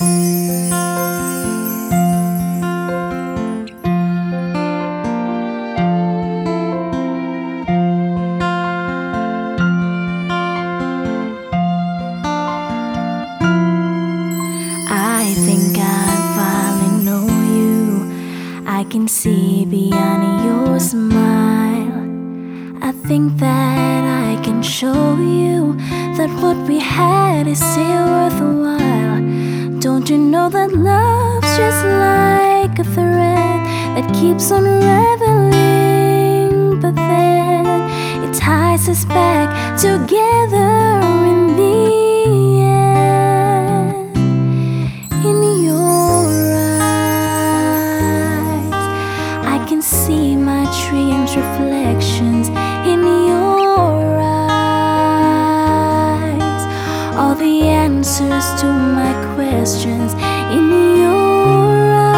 I think I finally know you. I can see beyond your smile. I think that I can show you that what we had is still worthwhile. Don't you know that love's just like a thread that keeps unraveling, but then it ties us back together in the end. In your eyes, I can see my dreams' reflections. In your eyes, all the answers to my questions. In your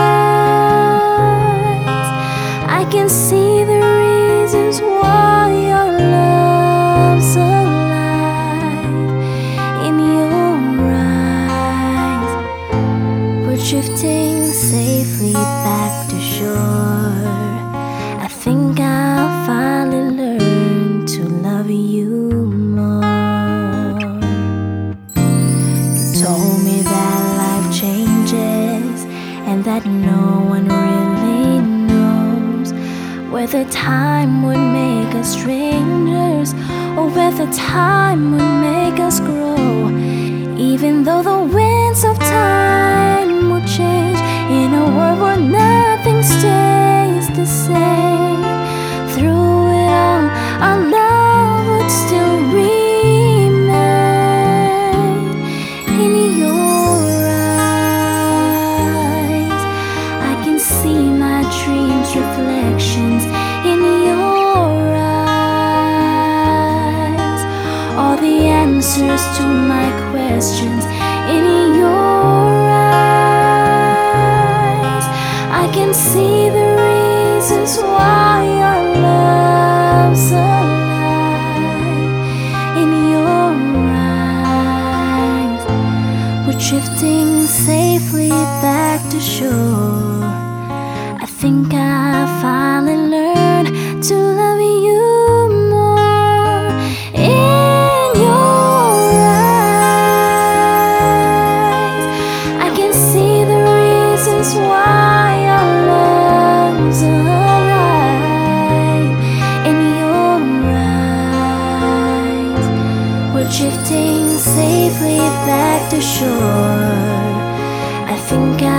eyes, I can see the reasons why your love's alive. In your eyes, we're drifting safely back to shore. I think I'll finally learn to love you more. You told me that life changes and that no one really knows whether time would make us strangers or whether time would make us grow. Even though the winds of time will change in a world where nothing stays the same, through it all, our love would still remain. In your eyes, I can see my dreams' reflections. In your eyes, all the answers to my questions. In your eyes, I can see the reasons why your love's alive. In your eyes, we're drifting safely back to shore. I think I finally learned to love you more. In your eyes, I can see the reasons why your love's alive. In your eyes, we're drifting safely back to shore. I think I